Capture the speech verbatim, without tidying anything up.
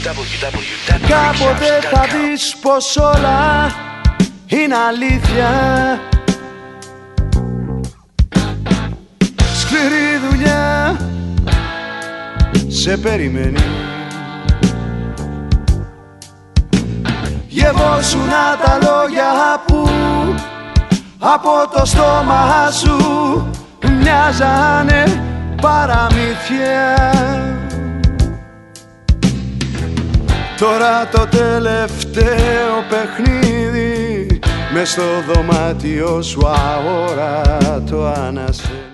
Κάποτε θα δεις πως όλα είναι αλήθεια. Σκληρή δουλειά σε περιμένει. Γευόσουνα τα λόγια που από το στόμα σου μοιάζανε παραμύθια. Τώρα το τελευταίο παιχνίδι μες στο δωμάτιο σου αόρατο ανασέ.